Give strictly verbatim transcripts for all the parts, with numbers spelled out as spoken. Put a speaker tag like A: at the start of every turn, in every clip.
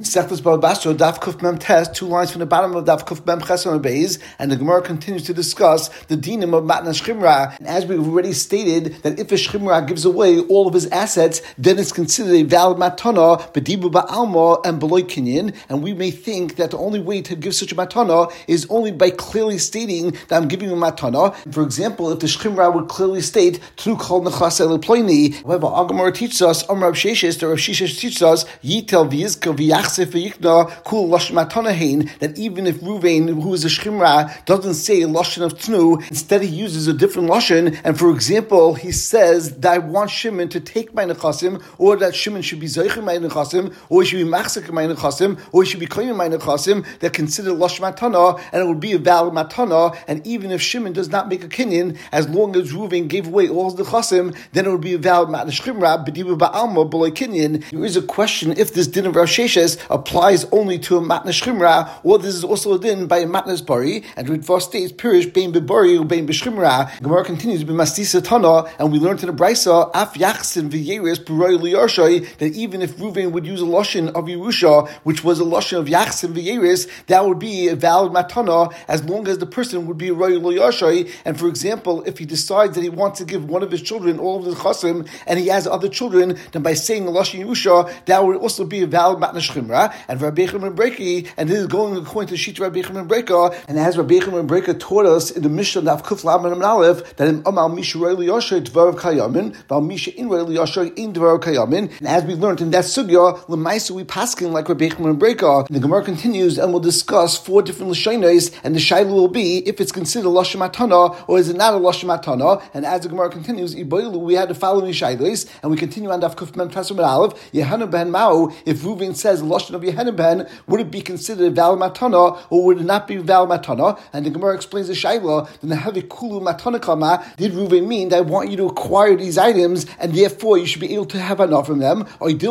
A: Sechtas Baba Basra, Daf Kuf Mem Tes, two lines from the bottom of Daf Kuf Mem Ches on Beis, and the Gemara continues to discuss the dinim of Matna Shchimra. And as we've already stated, that if a Shchimra gives away all of his assets, then it's considered a valid matana, bedibu ba'alma and beloy kinyan. And we may think that the only way to give such a matana is only by clearly stating that I'm giving you a matana. For example, if the Shchimra would clearly state Tru Kol Nechas El Ploini, however, our Gemara teaches us, Amar Rav Sheshes, the Rav Sheshes teaches us, Yitel v'yizkel v'yach that even if Ruvain, who is a Shchimra, doesn't say Lashon of Tnu, instead he uses a different Lashon, and for example, he says that I want Shimon to take my Nechasim, or that Shimon should be Zeichim my Nechasim, or he should be Machzik my Nechasim, or he should be Koyim my Nechasim, that considered Lashon Matana, and it would be a valid Matana, and even if Shimon does not make a Kinyan, as long as Ruvain gave away all his Nechasim, then it would be a valid Matna Shchimra, B'dibu Ba'alma, B'loi Kinyan. There is a question if this din of Rav Sheshes applies only to a matna shchimra, or this is also a din by a matnas bari, and Ritva states pirish bein bebari or bein b'shchimra. Gemara continues b'mastisa tana, and we learned in the brisa af yachsin v'yeres b'roi liyarshai, that even if Ruvain would use a lashon of Yerusha, which was a lashon of yachsin v'yeres, that would be a valid matana as long as the person would be a roi liyarshai. And for example, if he decides that he wants to give one of his children all of his chasim, and he has other children, then by saying a lashon Yerusha, that would also be a valid matna shchimra. And Rabbi Yochanan ben Breki, and this is going according to Shita Rabbi Yochanan ben Breka, and as Rabbi Yochanan ben Breka taught us in the Mishnah Daf Kuf Lamed Amud Aleph, that in Amal Misha Roi Liyashay Dvarav Kayamin, Val Misha In Roi Liyashay In Dvarav Kayamin, and as we learned in that sugya, L'maisa we paskin like Rabbi Yochanan ben Breka. And the Gemara continues, and we'll discuss four different Lashonos, and the Shaila will be if it's considered Lashon Matana or is it not a Lashon Matana. And as the Gemara continues, Iboilu, we had the following Shailos, and we continue on Daf Kuf Mem Tes Amud Aleph. Yehanna ben Mao, if Ruvain says Lashon of Yehanna ben, would it be considered a valid matana, or would it not be valid matana? And the Gemara explains the shaila, then the heavy kulu matana kama, did Ruvain mean that I want you to acquire these items, and therefore you should be able to have enough from them? Or did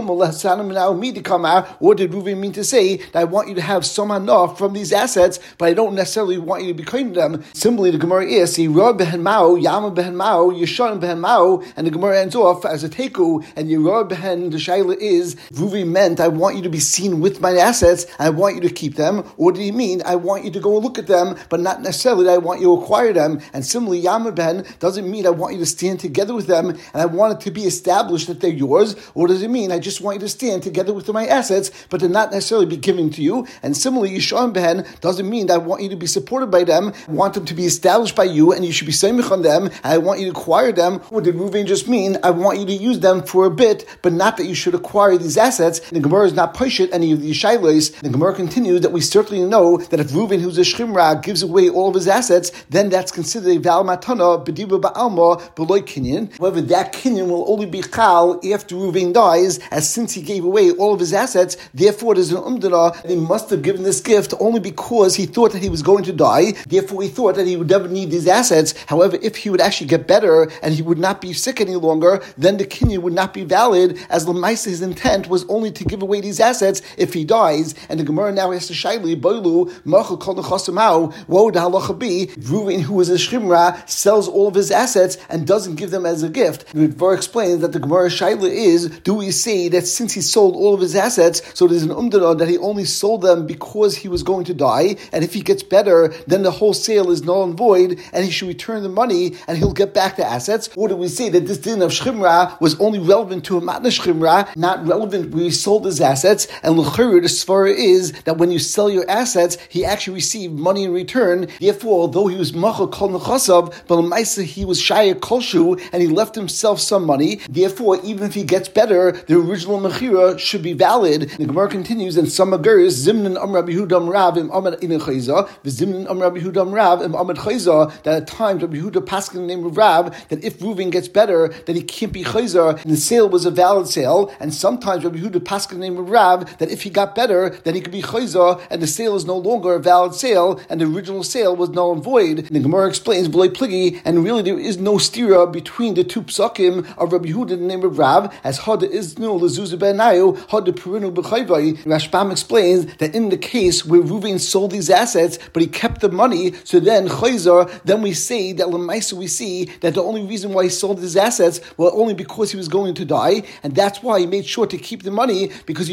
A: Ruvain mean to say that I want you to have some enough from these assets, but I don't necessarily want you to be kind to them? Similarly, the Gemara is, Yerah behen mao, Yama behen mao, Yeshan behen mao, and the Gemara ends off as a teku, and Yerah behen, the shaila is, Ruvain meant I want you to be seen with my assets, and I want you to keep them, or did he mean I want you to go and look at them, but not necessarily that I want you to acquire them? And similarly, Yama ben doesn't mean I want you to stand together with them, and I want it to be established that they're yours, or does it mean I just want you to stand together with my assets, but they're not necessarily be given to you? And similarly, Yishon ben doesn't mean that I want you to be supported by them, I want them to be established by you, and you should be samich on them, and I want you to acquire them, or did Ruvain just mean I want you to use them for a bit, but not that you should acquire these assets? And the Gemara is not pushit any of these shailos. The Gemara continues that we certainly know that if Ruvain, who's a shchimra, gives away all of his assets, then that's considered a val matana, b'diba ba'alma, b'loy kinyan. However, that kinyan will only be chal after Ruvain dies, as since he gave away all of his assets, therefore there's an umdana, and he must have given this gift only because he thought that he was going to die, therefore he thought that he would never need these assets. However, if he would actually get better, and he would not be sick any longer, then the kinyan would not be valid, as Lamaisa, his intent was only to give away these assets if he dies. And the Gemara now has to shaili boilu machal kol nechasamau. What would the halacha be? Ruvain, who is a shchimra, sells all of his assets and doesn't give them as a gift. The Gemara explains that the Gemara shaila is: do we say that since he sold all of his assets, so there's an umdana that he only sold them because he was going to die, and if he gets better, then the whole sale is null and void, and he should return the money and he'll get back the assets? Or do we say that this din of shchimra was only relevant to a matna shchimra, not relevant where he sold his assets? And l'chayr, the svara is that when you sell your assets, he actually received money in return. Therefore, although he was machal kol nechasav, but l'maisa he was shaya kolshu, and he left himself some money. Therefore, even if he gets better, the original mechira should be valid. The Gemara continues, and some agurs zimnin am Rabbi Hudam Rav im Amad in Chayza, v'zimnin am Rabbi Hudam Rav im Amad Chayza. That at times Rabbi Huda paskin the name of Rav that if Ruvain gets better, then he can't be Chayza, and the sale was a valid sale. And sometimes Rabbi Huda paskin the name of Rav that if he got better, then he could be Chayza, and the sale is no longer a valid sale, and the original sale was null and void. And the Gemara explains B'loi pligi, and really there is no stira between the two psakim of Rabbi Huda in the name of Rav, as Hada Iznu Lezuza Ben Nayu, Hada Perinu B'chayvai. Rashbam explains that in the case where Ruvain sold these assets, but he kept the money, so then Chayza, then we say that Lamaisa we see that the only reason why he sold his assets was only because he was going to die, and that's why he made sure to keep the money, because he realized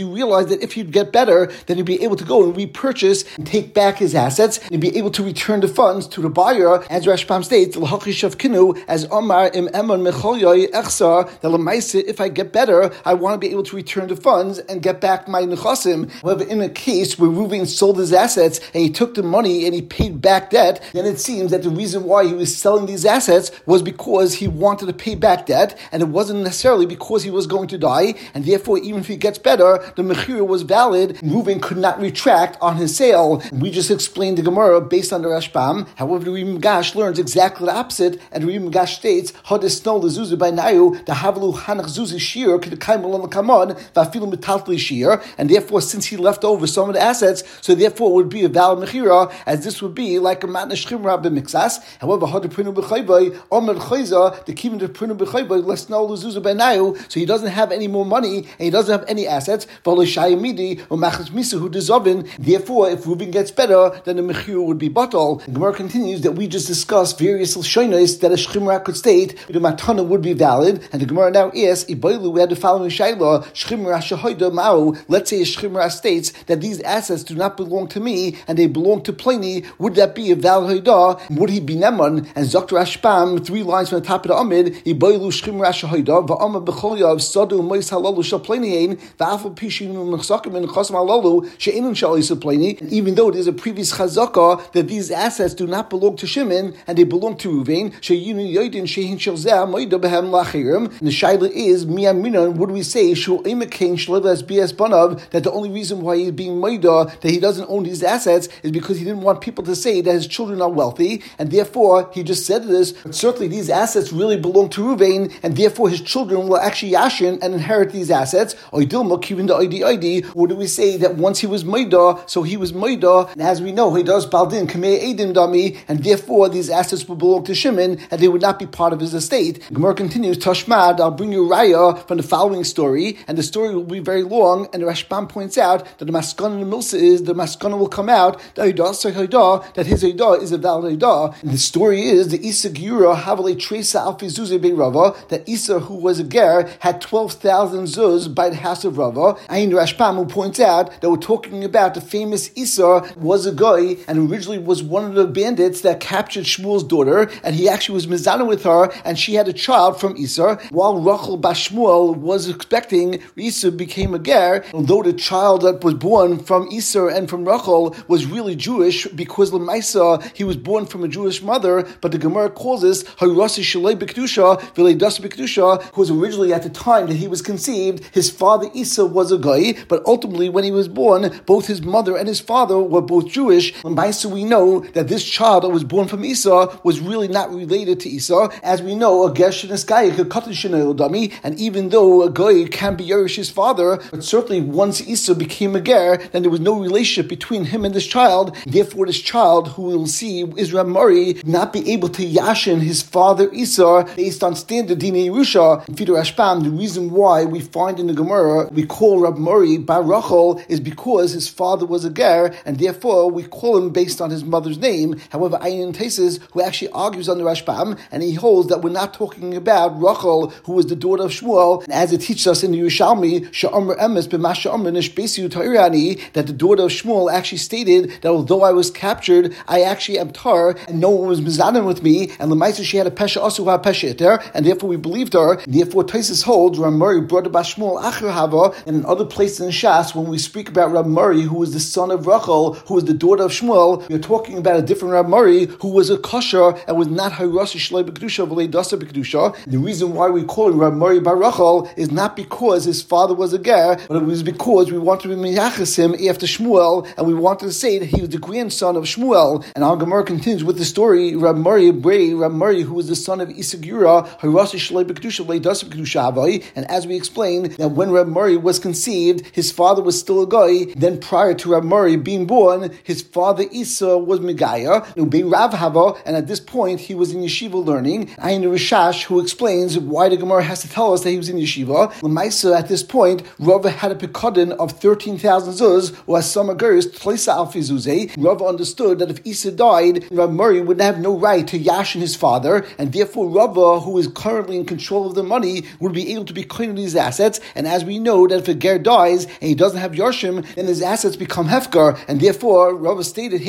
A: realized that if he'd get better, then he'd be able to go and repurchase and take back his assets, and he'd be able to return the funds to the buyer, as Rashbam states, as Omar im Emon Mechoyoy Echsar, that if I get better, I want to be able to return the funds and get back my nechasim. However, in a case where Reuven sold his assets and he took the money and he paid back debt, then it seems that the reason why he was selling these assets was because he wanted to pay back debt, and it wasn't necessarily because he was going to die, and therefore even if he gets better, the mechira was valid. Reuven could not retract on his sale. We just explained the Gemara based on the Rashbam. However, the Rim Gash learns exactly the opposite, and the Rim Gash states, Hadis snow the zuzu by nayu, the havlu hanach zuzi shir, k'dekaimal kamon, vafilu metaltli shir, and therefore since he left over some of the assets, so therefore it would be a valid mechira, as this would be like a matna shchimra b'mixas. However, had prinu b'chayvay, omer chayza, the kivin to prinu b'chayvay, less no lezuzu by nayu, so he doesn't have any more money, and he doesn't have any assets, v'lo or machas misa who disovin. Therefore, if Reuven gets better, then the mechira would be batal. The Gemara continues that we just discussed various l'shonos that a shchimra could state the matana would be valid, and the Gemara now is iboilu. We had the following shayla: shchimra shahoida mao. Let's say a shchimra states that these assets do not belong to me and they belong to Pliny. Would that be a valid hoida? Would he be neman? And Zokter Ashpam, three lines from the top of the Amid, iboilu shchimra shahoida va'amar b'cholyav sadu mois halalu shal Pliny va'afal pishin mechsakim in chasam halalu she'enun shalis Pliny. Even though there's a previous chazaka that these assets do not belong to Shimon and they belong to Reuven, she'yinu yoidin she'hin shalzeh moida behem lachirim. And the shaila is miyaminon. Would we say shul imekain shleves bs banav that the only reason why he's being moida that he doesn't own these assets is because he didn't want people to say that his children are wealthy, and therefore he just said this. But certainly these assets really belong to Reuven, and therefore his children will actually yashin and inherit these assets. Or do we say that once he was moida, so he was moida, and as we know, he does baldin kamei edim dami, and therefore these assets will belong to Shimon, and they would not be part of his estate. Gemara continues, Tashmad, I'll bring you raya from the following story, and the story will be very long, and the Rashbam points out that the maskana and the milsa is, the maskana will come out, that his Eidah is a valid Eidah. And the story is, the Isa Giura Havale Tresa Alfi Zuze Be Rava, that Isa, who was a ger, had twelve thousand zuz by the house of Rava. And Rashbam who points out that we're talking about the famous Isa was a guy, and originally was one of the bandits that captured Shmuel's daughter, and he actually was mizana with her, and she had a child from Isa. While Rachel Bas Shmuel was expecting, Isa became a ger, although the child that was born from Isa and from Rachel was really Jewish, because Lemaisa, he was born from a Jewish mother, but the Gemara calls this Hayrasi Shalei B'Kedusha, V'lei Das B'Kedusha, who was originally at the time that he was conceived, his father Isa was a guy, but ultimately when he was born, both his mother and his father were both Jewish. Lemaisa, we know that this child that was born from Isa was really not related to Isa. As we know, a Gershon is guy, and even though a guy can be Yerish's father, but certainly once Isa became a ger, then there was no relationship between him and this child. Therefore, this child, who we'll see is Rab Mari, not be able to yashin his father Isa based on standard Dinei Yerusha. In Fidu Rashbam, the reason why we find in the Gemara we call Rab Mari Bar Rachel is because his father was a ger, and therefore we call him based on his mother's name. However, Ayin Taisis, who actually argues on the Rashbam, and he holds that we're not talking about Rachel, who was the daughter of Shmuel, and as it teaches us in the Yerushalmi, Sha'amr Emes b'masha Amr Nishbesiu Ta'irani, that the daughter of Shmuel actually stated that although I was captured, I actually am tar, and no one was mizanim with me, and Lemaisa she had a pesha asuha pesha iter, and therefore we believed her. Therefore, Taisus holds Rab Mari brought about Shmuel Acher Hava, and in other places in Shas, when we speak about Rab Mari, who was the son of Rachel, who was the daughter of Shmuel, we're talking about a different Rab Mari who was a kosher and was not Hayrasi Shlei B'Kedusha V'lei Dasa B'Kedusha. The reason why we call him Rab Mari Bar Rachel is not because his father was a ger, but it was because we wanted to miyachas him after Shmuel, and we wanted to say that he was the grandson of Shmuel. And our Gemara continues with the story, Rab Mari Bray, Rab Mari, who was the son of Isagura, Hayrasi Shlei B'Kedusha V'lei Dasa B'Kedusha Havai. And as we explained, that when Rab Mari was conceived, his father was still a guy. Then prior to Rab Mari being born, his father Isa was Megaya, Ubei Rav Hava, and at this point he was in yeshiva learning. Ayin Rishash, who explains why the Gemara has to tell us that he was in yeshiva. Lemaisa, at this point, Rava had a pekadin of thirteen thousand zuz, or as some agurs, Tleisa Alfi Zuzeh. Rava understood that if Isa died, Rab Mari would have no right to yashin his father, and therefore Rava, who is currently in control of the money, would be able to be clean of these assets. And as we know that if a ger died, dies and he doesn't have Yarshim, then his assets become Hefgar, and therefore Rava stated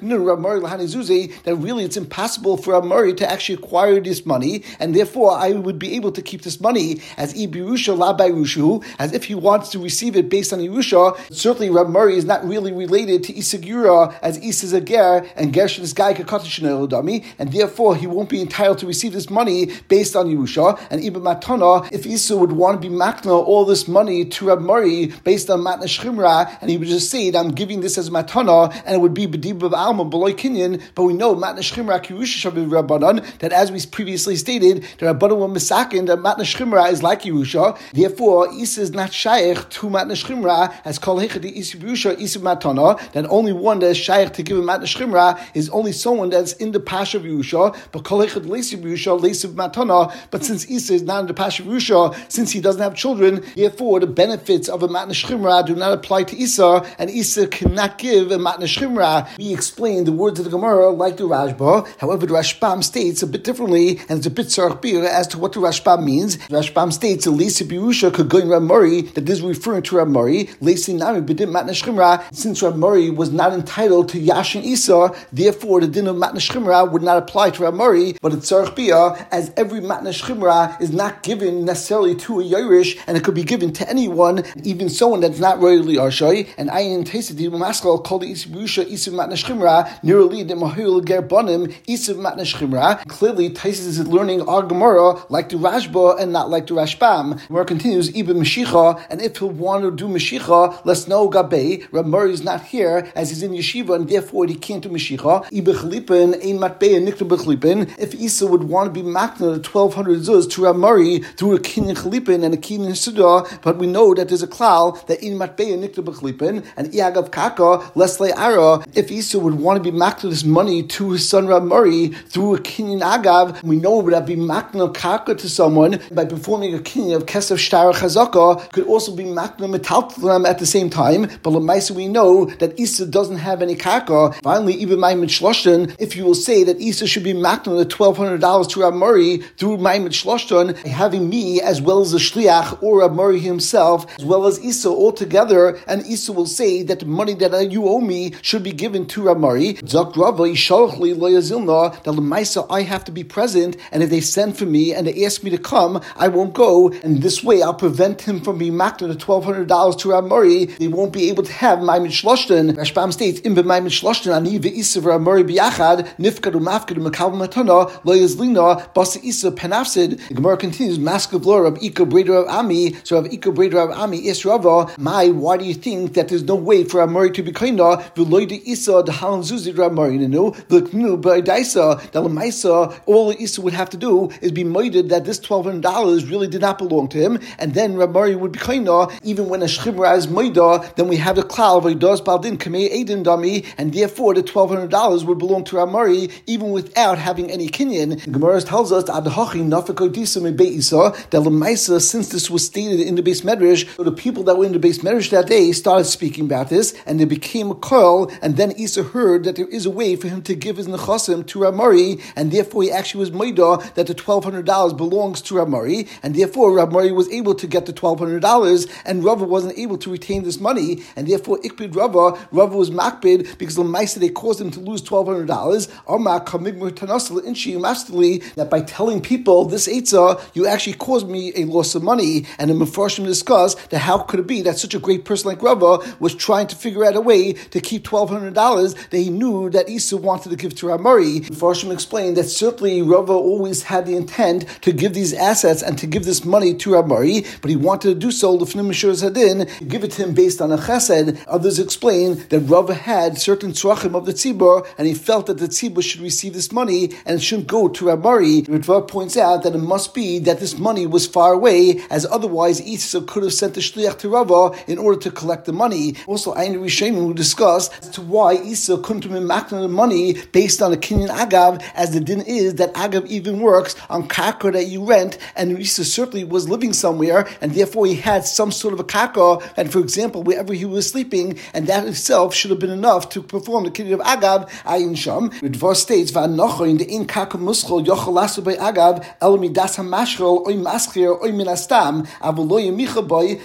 A: that really it's impossible for Amari to actually acquire this money, and therefore I would be able to keep this money as Ibirusha La Bairushu, as if he wants to receive it based on Yerusha. Certainly Rab Murray is not really related to Isagura, as Isa is a ger, and Gershon is Gai Kakatishna Dami, and therefore he won't be entitled to receive this money based on Yerusha. And Ibn Matana, if Isa would want to be makna all this money to Rab Murray based on Matna Shchimra, and he would just say that I'm giving this as Matana, and it would be B'dib of Alma, B'loy Kinyan, but we know Matna Shchimra Kirusha Shabbat Rabbanan, that as we previously stated, the Rabbanan were misakin that Matna Shchimra is like Yerusha, therefore Isa is not shaykh to Matna Shchimra, as Kol Hechadi Isa Yerusha, Isa Matana, that only one that is shaykh to give a Matna Shchimra is only someone that's in the Pasha of Yerusha, but Kol Hechad Leisiv Yerusha, Leisiv Matana, but since Isa is not in the Pasha of Yerusha, since he doesn't have children, therefore the benefits of a Matna Shchimra do not apply to Isa, and Isa cannot give a Matna Shchimra. We explain the words of the Gemara like the Rashba. However, the Rashbam states a bit differently, and it's a bit sarchbir as to what the Rashbam means. The Rashbam states that Leisi Birusha could go in Rab Murray, that this is referring to Rab Murray. Leisi Nami B'din Matna Shchimra, since Rab Murray was not entitled to Yashin Isa, therefore the din of Matna Shchimra would not apply to Rab Murray, but it's sarchbir, as every Matna Shchimra is not given necessarily to a Yerush, and it could be given to anyone, even someone that's not royally Arshai, and Ayin tasted the Maskal called the Isa Birusha Isa Matna Shchimra, nearly the Mahil Gerbanim Isa Matna Shchimra. Clearly, Taisis is learning our Gemara like the Rashba and not like the Rashbam. Gemara continues, Ibn Mashicha, and if he'll want to do Mashicha, let's know Gabay. Rab Murray is not here as he's in Yeshiva, and therefore he can't do Mashicha. Ibn Chalipin, Ein Matbei, and Nikta B'Chalipin. If Isa would want to be makna the twelve hundred zuz to Rab Murray through a Kinyan Chalipin and a Kinyan Suda, but we know that there's a klal that Ein Matbei and Nikta B'Chalipin, and Iagav Kaka, Leslie Ara, if Isa would want to be makna this money to his son Rab Murray through a Kinyan Agav, we know that be makna Kaka to someone by performing a Kinyan of Kesef Shtar Chazaka, could also be makna metal to them at the same time, but Lamaisa we know that Isa doesn't have any Kaka. Finally, even Maimed Shloshton, if you will say that Isa should be makna the twelve hundred dollars to Rab Murray through Maimed Shloshton, having me as well as the Shliach or Rab Murray himself, as well as Isa all together, and Isa will say that the money that you owe me should be given to Rab Murray. Zok Rava Yishalchli Lo Yazilna, that Lamaisa I have to be present, and if they send for me and they ask me to come, I won't go, and this way I'll prevent him from being makna the twelve hundred dollars to Rab Murray. They won't be able to have Maimed Shloshton. Rashbam states, in Maimed Shloshton, Ani ve'isa Rab Murray biyachad, nifkad u'mafkad u'makal matana, lo yazlina, basa isa penafsid. The Gemara continues, Maskav lo Rab Ika Breder of Ami, so Rab Ika Breder of Ami is Rava, my, why do you think that there's no way for Rab Murray to be kaina, v'loy de isa de halan zuzid Rab Murray, nenu, v'knu b'adaisa, that l'maisa, all Isa would have to do is be moided that this twelve hundred dollars really did not belong to him, and then Rab Murray would be kaina, even when a shchimra is moida, then we have the klal of Eidos Baldin Kamei Eidin Dami, and therefore the twelve hundred dollars would belong to Rab Murray, even without having any kinyan. The Gemara tells us that that l'maisa, since this was stated in the Beis Medrash, so the people that were in the Beis Medrash that day started speaking about this, and there became a call, and then Isa heard that there is a way for him to give his nechasim to Rab Murray, and therefore he actually was moida that the twelve hundred dollars belongs to Rab Murray, and therefore Rab Murray was able to get the twelve hundred dollars, and Rava wasn't able to retain this money, and therefore Ikbid Rava, Rava was makbid, because l'maisa they caused him to lose twelve hundred dollars, that by telling people this eitzah, you actually caused me a loss of money, and the Mefarshim discussed that how could it be that such a great person like Rava was trying to figure out a way to keep twelve hundred dollars that he knew that Isa wanted to give to Rab Murray. Mefarshim explained that certainly Rava always had the intent to give these assets and to give this money to Rab Murray, but he wanted to do so, l'fnim Mishur Zadin, give it to him based on a chesed. Others explain that Rava had certain tzrachim of the tzibur, and he felt that the tzibur should receive this money and it shouldn't go to Rab Murray. Ritva points out that it must be that this money was far away, as otherwise Isa could have sent a shliach to Rava in order to collect the money. Also, Ayin Rishonim will discuss as to why Isa couldn't have been makna the money based on a kinyan agav, as the din is that agav even works on karka that you rent, and Isa certainly was living somewhere, and therefore he had some sort of a karka, and for example, wherever he was sleeping, and that itself should have been enough to perform the kinyan of agav. Ayin Sham. Ritva states, Va'anochoin the in karka muschol yochel lasu by agav el midas hamashchol oy maschir oy minastam avoloy micha boy v'hochoy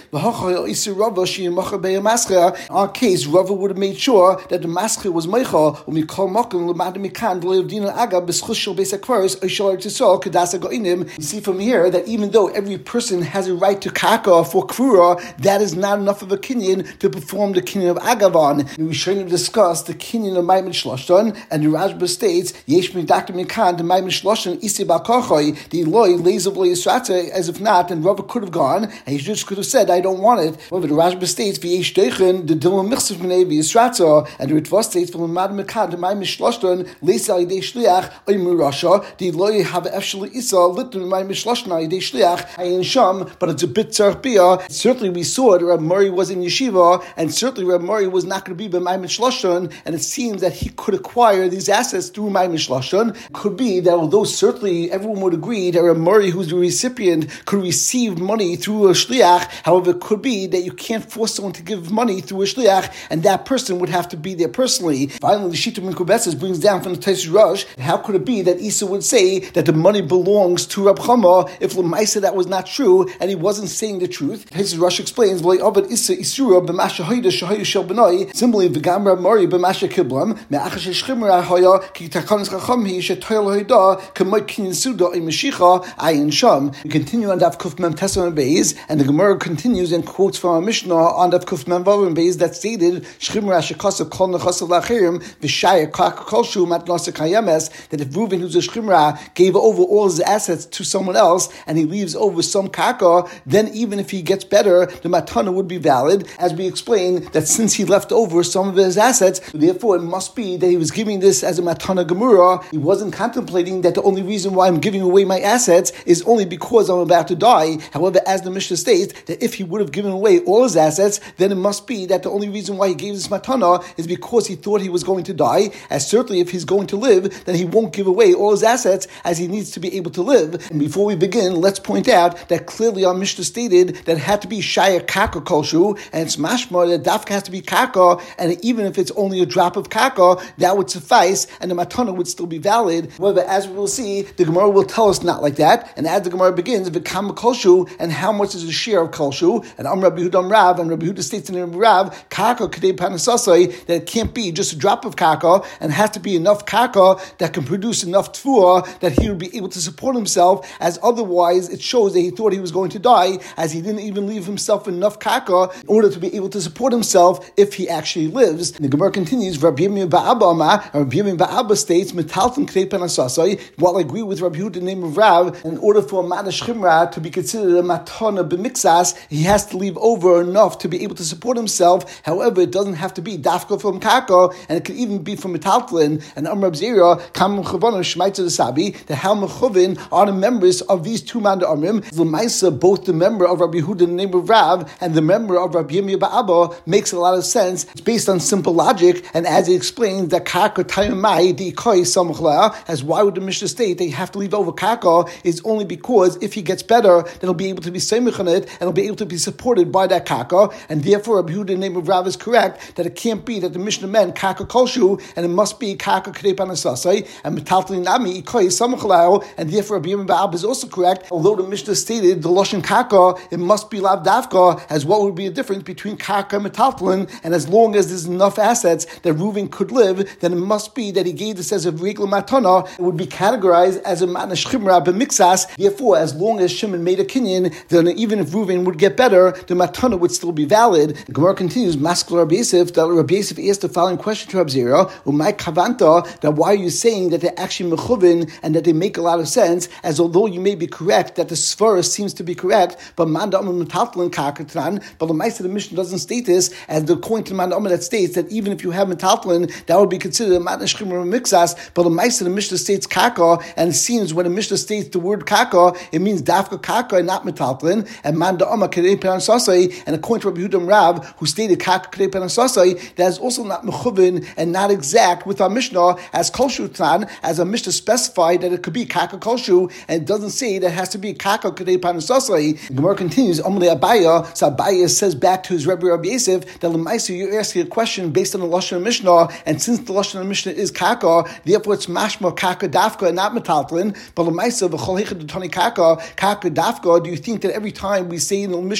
A: our case, Rava would have made sure that the masker was meicha when we call makom l'mad mikan d'leivdin aga b'schus shel beis hakvaros oishal tisol kedasa goinim. You see from here that even though every person has a right to kaka for kvura, that is not enough of a kinyan to perform the kinyan of agavan. And we should have discussed the kinyan of maimin shloshton, and the Rashba states yesh midakta mikan the maimin shloshton isi b'kochoy the loy lays of yisrata, as if not, and Rava could have gone and he just could have said, I don't want it. However, the Rashba states v'yesh deichen the dilma michsav b'nei v'yisrata, and the Ritva states from mad mikan the maimin shloshton lays al yidei shliach oimu rasha the loy have efshel isa litun maimin shloshton al yidei shliach ayin sham. But it's a bit tzarpia. Certainly, we saw that Reb Murray was in yeshiva, and certainly Reb Murray was not going to be b'maimin shloshton, and it seems that he could acquire these assets through maimin shloshton. Could be that although certainly everyone would agree that Reb Murray, who's the recipient, could receive money through a shliach. However, it could be that you can't force someone to give money through a shliach, and that person would have to be there personally. Finally, the Shita Min Kubetzes brings down from the Taisus Rosh, how could it be that Isa would say that the money belongs to Reb Chama if L'maisa that was not true, and he wasn't saying the truth? Taisus Rosh explains, Isa Isura b'masha hoida shahayu shel b'nai, simply v'gam Reb Murray b'masha kiblam me'achas shechimra haya ki takanis chacham hi shetoyel hoida k'moy kinyan suda imeshicha ayin sham. We continue on Daf Kuf Mem Tesam and Beis, and the Gemara continues and quotes from our Mishnah on Daf Kuf Mem Vav and Beis that stated shchimra shekasav kol nechasav lachirim v'shaya kak kolshu matnasa kayemes, that if Reuven, who's a shchimra, gave over all his assets to someone else and he leaves over some kaka, then even if he gets better, the matana would be valid, as we explained that since he left over some of his assets, therefore it must be that he was giving this as a matana gemura. He wasn't contemplating that the only reason why I'm giving away my assets is only because I'm about to die. However, as the Mishnah states, that if he would have given away all his assets, then it must be that the only reason why he gave this matana is because he thought he was going to die, as certainly if he's going to live, then he won't give away all his assets, as he needs to be able to live. And before we begin, let's point out that clearly our Mishnah stated that it had to be shaya kaka kolshu, and it's mashma that dafka has to be kaka, and even if it's only a drop of kaka, that would suffice, and the matana would still be valid. However, as we will see, the Gemara will tell us not like that, and as the Gemara begins, v'kama kolshu, and how much is the share of kolshu, and Am Rabbi Yehuda Rav, and Rabbi Yehuda states in the Rav, kaka kadei panasasai, that it can't be just a drop of kaka, and has to be enough kaka that can produce enough tfuah that he would be able to support himself, as otherwise it shows that he thought he was going to die, as he didn't even leave himself enough kaka in order to be able to support himself if he actually lives. And the Gemara continues, Rabbi Yirmiyah Ba'abba Amar, Rabbi Yirmiyah Ba'abba states, Metalton Knei Panasasai, while I agree with Rabbi Yehuda, the name of Rav, in order for a Madash Chimra to be considered a Matana B'mixas, he has to leave over enough to be able to support himself. However, it doesn't have to be Dafka from Kaka, and it could even be from Metaltlin, and Amrab Zera, Kam Chavana Shmaitza the Sabi, the Hal Mechovin are the members of these two Manda Amrim. L'maisa, both the member of Rabbi Yehuda, the name of Rav, and the member of Rabbi Yirmiyah Ba'abba makes a lot of sense. It's based on simple logic, and as he explains, that Kaka Tayamai, the Ikoi Samachla, as why would the Mishnah state they have to leave over Kaka, is only because if he gets better, then he'll be able to be Semich on it, and he'll be able to be supported by that Kaka, and therefore Rabbi Yehuda, the name of Rav, is correct, that it can't be that the Mishnah meant Kaka Kolshu, and it must be Kaka Kadei Panasasai, and Metaltlin Nami, Ikoi Samachla, and therefore Rabbi Yirmiyah Ba'abba is also correct, although the Mishnah stated the Lashon Kaka, it must be Lav Davka, as what would be a difference between Kaka and Metaltlin, and as long as there's enough assets that Reuven could live, then it must be that he gave this as a regular matana, it would be categorized as a matna shchimra b'mixas. Therefore, as long as Shimon made a kinyan, then even if Reuven would get better, the matana would still be valid. The Gemara continues, Maskul Rabbi Yosef, that Rabbi Yosef asked the following question to Rabbi Zera, Umay Kavanta, that why are you saying that they're actually mechuvin and that they make a lot of sense, as although you may be correct that the svara seems to be correct, but Manda Amar Metaltlin Kakatran, but the Maisa the Mishnah doesn't state this, as the point to Manda Amar that states that even if you have Metaltlin, that would be considered a matna shchimra mixas, but the Maisa the Mishnah states Kaka, and it seems when the Mishnah states the word Kaka, it means Dafka Kaka and not Metaltlin, and Manda Amar Kedei Panasasai, and according to Rabbi Yehuda Rav, who stated Kaka Kedei Panasasai, that is also not mechuvin and not exact with our Mishnah, as Kolshu Tran, as our Mishnah specified that it could be Kaka Kolshu, and it doesn't say that it has to be Kaka Kedei Panasasai. The Gemara continues, Amalei Abaya, so Abaya says back to his Rebbe Rabbi Yosef, that L'maisa you're asking a question based on the Lashon Mishnah, and since the Lashon Mishnah is Kaka, therefore it's mashma Kaka Dafka and not Metaltlin, but L'maisa v'chol hechad d'tani Kaka, Kaka Dafka, do you think that every time we say in the Mishnah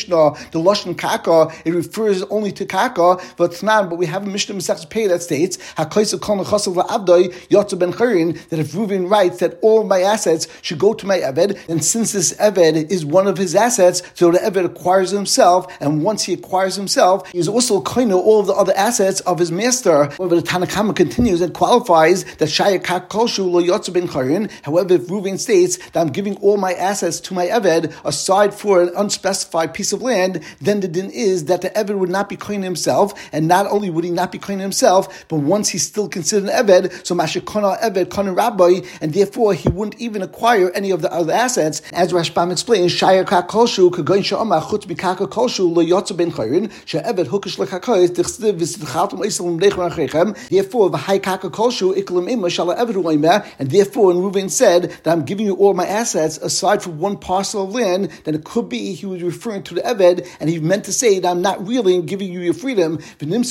A: The lashon kaka, it refers only to kaka, but not. But we have a Mishnah Masechtas Pei that states hakoisa kol nechasav la'avdoi yotza ben chayrin, that if Reuven writes that all of my assets should go to my eved, and since this eved is one of his assets, so the eved acquires himself, and once he acquires himself, he is also kind of all of the other assets of his master. However, the Tanna Kama continues and qualifies that shaya kak kolshu lo yotza ben chayrin. However, if Reuven states that I'm giving all my assets to my eved aside for an unspecified piece of land, then the din is that the eved would not be kohen himself, and not only would he not be kohen himself, but once he's still considered an eved, so mashikona eved kana rabbi, and therefore he wouldn't even acquire any of the other assets. As Rashbam explains, shayar kak kolshu kagoin sha'ama chutz mikaka kolshu lo yotza ben chayrin she'eved hukish lekakos tichstiv v'sidchaltum oisel l'mdechon achrechem. Therefore, v'hai kaka kolshu iklam ima shala eved u'aymer, and therefore, when Reuven said that I'm giving you all my assets aside from one parcel of land, then it could be he was referring to the eved, and he meant to say that I'm not really giving you your freedom. Although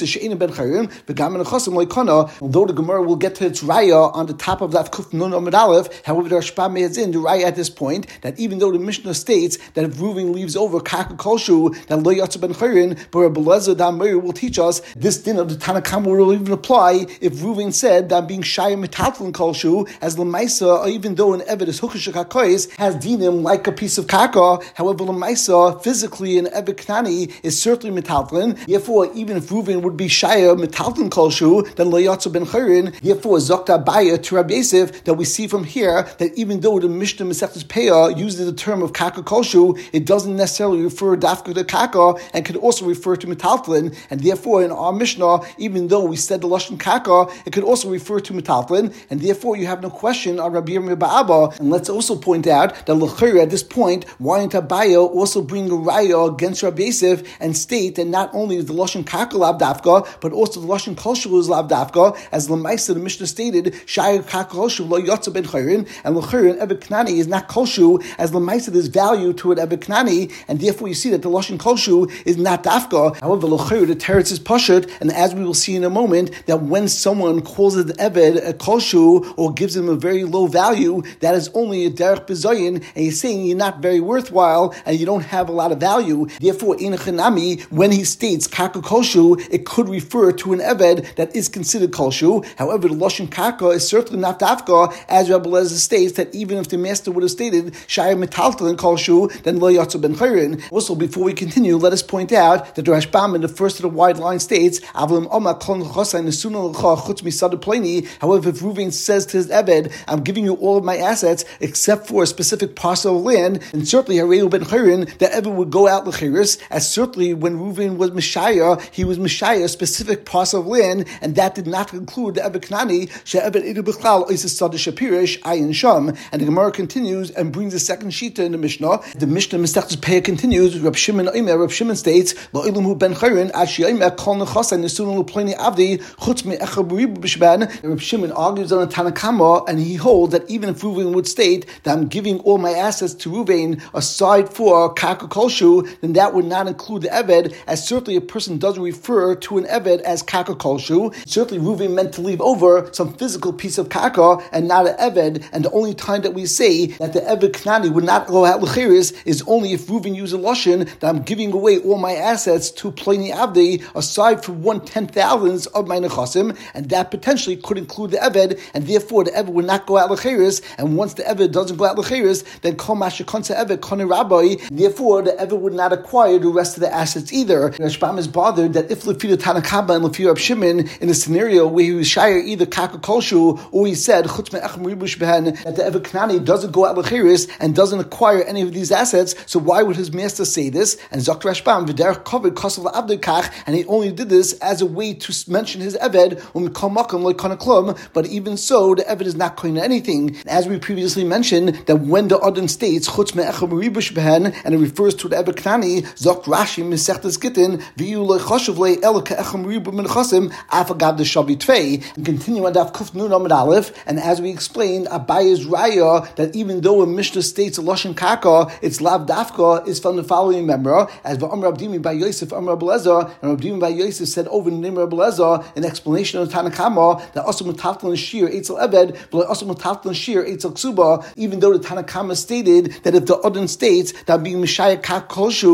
A: the Gemara will get to its raya on the top of that kuf nun amud aleph, however, the Rashbam is in the raya at this point that even though the Mishnah states that if Reuven leaves over kaka kolshu, that lo yotza ben chayrin, but Rabbi Eliezer Dam Meir will teach us this din of the Tanna Kama will even apply if Reuven said that I'm being shayar metaltlin kolshu, as lemaisa, even though an eved is hukish kakois, has dinim like a piece of kaka. However, lemaisa, physically an eved knani is certainly metaltlin. Therefore, even if Reuven would be shayar metaltlin kolshu, then lo yotza ben chayrin. Therefore, zokta baya to Rabbi Yosef, that we see from here that even though the Mishnah Masechtas Peah uses the term of kaka kolshu, it doesn't necessarily refer dafka to kaka, and could also refer to metaltlin. And therefore, in our Mishnah, even though we said the lashon kaka, it could also refer to metaltlin, and therefore you have no question on Rabbi Yirmiyah Ba'aba. And let's also point out that l'chayr at this point, why didn't Abaya also bring a raya against Rabbi Yosef and state that not only is the lashon kaka lav dafka, but also the lashon kolshu is lav dafka, as l'maisa the Mishnah stated, shayar kaka kolshu lo yotza ben chayrin, and l'chayr an eved knani is not kolshu, as l'maisa there's value to an eved knani, and therefore you see that the lashon kolshu is not dafka. However, l'chayr the teretz is pashut, and as we will see in a moment, that when someone calls an eved a kolshu or gives him a very low value, that is only a derech bezayin, and he's saying you're not very worthwhile and you don't have a lot of value. Therefore, in Chanami, when he states kaka kolshu, it could refer to an eved that is considered kolshu. However, the lashon kaka is certainly not dafka, as Rabbi Eliezer states that even if the master would have stated shayar metaltlin kolshu, then lo yotza ben chayrin. Also, before we continue, let us point out that the Rashbam in the first of the wide line states, Avlim Oma kol nechosai nesuna l'cha chutz misad pleni. However, if Reuven says to his eved, I'm giving you all of my assets except for a specific parcel of land, and certainly Hareu ben chayrin, the eved would go out l'chiris, as certainly when Reuven was mishaya, he was mishaya a specific parcel of land, and that did not include the eved knani she'eved idu b'chlal oises sadish shapirish ayin sham. And the Gemara continues and brings the second shita in the Mishnah. The Mishnah Masechtas Peah continues. Reb Shimon Omer, Reb Shimon states, Lo ilumu ben chayrin ashi Omer kol nechasai nesunu l'pleni avdi chutz me'echa b'ribu b'shben. Reb Shimon argues on a Tanna Kama, and he holds that even if Reuven would state that I'm giving all my assets to Reuven aside for kaka kolshu, then that would not include the eved, as certainly a person doesn't refer to an eved as kaka kolshu. Certainly Reuven meant to leave over some physical piece of kaka and not an eved, and the only time that we say that the eved knani would not go out l'chiris is only if Reuven used a lashon that I'm giving away all my assets to pleni avdi aside for one ten thousandths of my nechasim, and that potentially could include the eved, and therefore the eved would not go out l'chiris. And once the eved doesn't go out l'chiris, then kol mashikonsa eved kone rabbi. Therefore, the eved would not acquire the rest of the assets either. Rashbam is bothered that if lefi the Tanna Kama and lefi Reb Shimon in a scenario where he was shayar either kaka kolshu or he said chutz me'echem ribush behen, that the eved knani doesn't go out l'chiris and doesn't acquire any of these assets, so why would his master say this? And Zok Rashbam v'derech kovid kosav la'avdei, and he only did this as a way to mention his eved um kol makom lo kana klum. But even so, the eved is not kohen anything. As we previously mentioned, that when the Adon states chutz me'echem ribush behen and it refers to the eved knani, Zok Rashi Masechtas Gittin v'yu lo choshev le el ka'echem ribu min chasim afagav de shabi tvei. And continue on daf kuf nun amud aleph. And as we explained, Abaya's raya that even though a Mishnah states a lashon kaka, it's lav dafka, is from the following member, as v'amar Abdimi by Yosef amar Rabbi Eliezer, and Abdimi by Yosef said over the name of Rabbi Eliezer in explanation of Tanna Kama that also mutatlan shir eitzel eved, but also mutatlan shir eitzel ksuba. Even though the Tanna Kama stated that if the Adon states that being mishaya kak kolshu,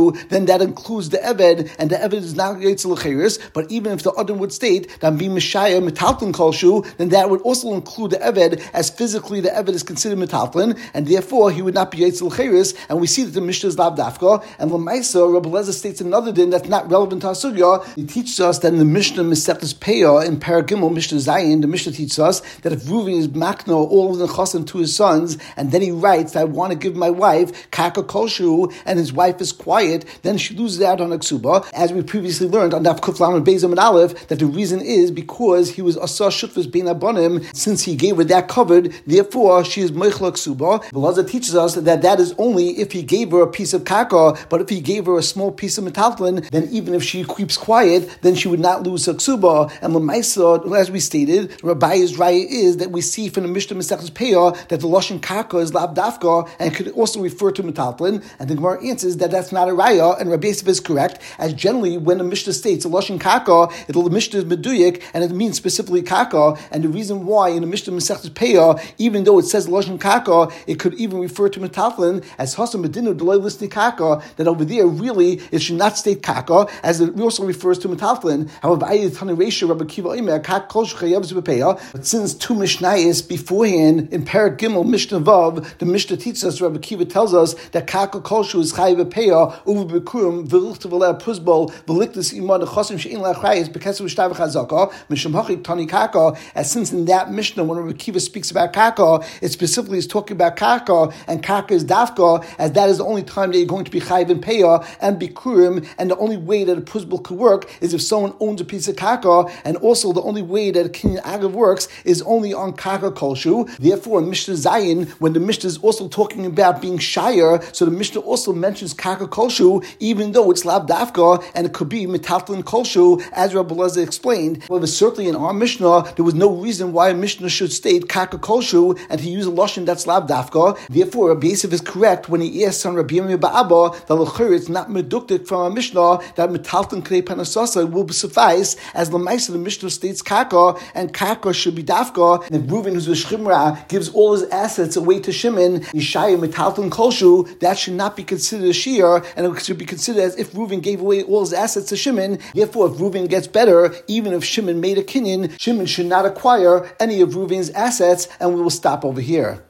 A: kolshu, then that includes the Eved, and the Eved is not Yetzel L'Cheres. But even if the Adam would state that being Mishaya Metaltlin kolshu, then that would also include the Eved, as physically the Eved is considered Metaltlin, and therefore he would not be Yetzel L'Cheres. And we see that the Mishnah is Lav Dafka, and L'Maisa, Rabbi Lezer states another din that's not relevant to our sugya. He teaches us that in the Mishnah Mesechtes Peah in Paragimel Mishnah Zayin, the Mishnah teaches us that if Reuven is makno all of the chasim to his sons, and then he writes, I want to give my wife kaka kolshu, and his wife is quiet, then she loses out on a ksuba, as we previously learned on Daf Kuf Lamed Beis Amud Aleph, that the reason is because he was asah shutfus bein abonim, since he gave her that covered, therefore she is meichla ksuba. Belazar teaches us that that is only if he gave her a piece of kaka, but if he gave her a small piece of metaltlin, then even if she keeps quiet, then she would not lose her ksuba. And l'maisa, as we stated, Rabbi's raya is that we see from the Mishnah Mesechtes Peah that the lashon kaka is lab dafka and could also refer to metaltlin. And the Gemara answers that that's not a raya, and Rabbi Yosef is correct, as generally when the Mishnah states a lashon kaka, it'll the Mishnah is meduyik and it means specifically kaka. And the reason why in the Mishnah Mesechtes Peah, even though it says lashon kaka, it could even refer to metaltlin, as Hasam Medinu Deloy Lisni kaka, that over there really it should not state kaka, as it also refers to metaltlin. However, I Tani Reisha Rabbi Kiva Omer kak kol shchayavs bepeah. But since two Mishnayos beforehand in Parak Gimel Mishnah Vav, the Mishnah teaches us, Rabbi Kiva tells us that kaka kolshu is chayav bepeah uvu bekurim v'lichtav aleh puzbol v'liktis imad chasim she'in la'achrayis because of shtav chazaka mishum hachik tani kaka. As since in that Mishnah when Rabbi Kiva speaks about kaka, it specifically is talking about kaka, and kaka is dafka, as that is the only time that you're going to be chayav in peah and bikurim, and the only way that a puzbol could work is if someone owns a piece of kaka, and also the only way that a kinyan agav works is only on kaka kolshu. Therefore, in Mishnah Zayin, when the Mishnah is also talking about being shire, so the Mishnah also mentions kaka kolshu, even though it's lab dafka, and it could be metaltlin kolshu, as Rabbi Lezer explained. However, certainly in our Mishnah, there was no reason why a Mishnah should state kaka kolshu, and to use a lashon that's lab dafka. Therefore, Rabbi Yosef is correct when he asks on Rabbi Yirmiyah Ba'abba that l'chir it's not meduktik from a Mishnah that metaltlin k'nei panasasa will suffice, as the Maisa the Mishnah states kaka, and kaka should be dafka. And if Reuven, who's a shchimra, gives all his assets away to Shimon, Yishaya metaltlin kolshu, that should not be considered a shear, and it should be considered as if Reuven gave away all his assets to Shimon. Therefore, if Reuven gets better, even if Shimon made a kinyan, Shimon should not acquire any of Reuven's assets, and we will stop over here.